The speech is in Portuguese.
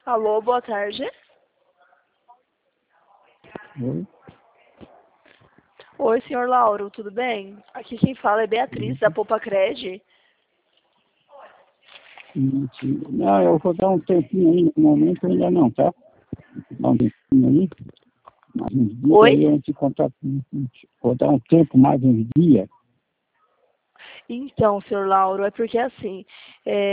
Alô, boa tarde. Oi? Oi, senhor Lauro, tudo bem? Aqui quem fala é Beatriz, da Popacred. Não, eu vou dar um tempinho aí, no momento ainda não, tá? Dá um tempinho aí, mais uns dias Oi? aí a gente contato. Vou dar um tempo, mais uns dias. Então, senhor Lauro, é porque assim,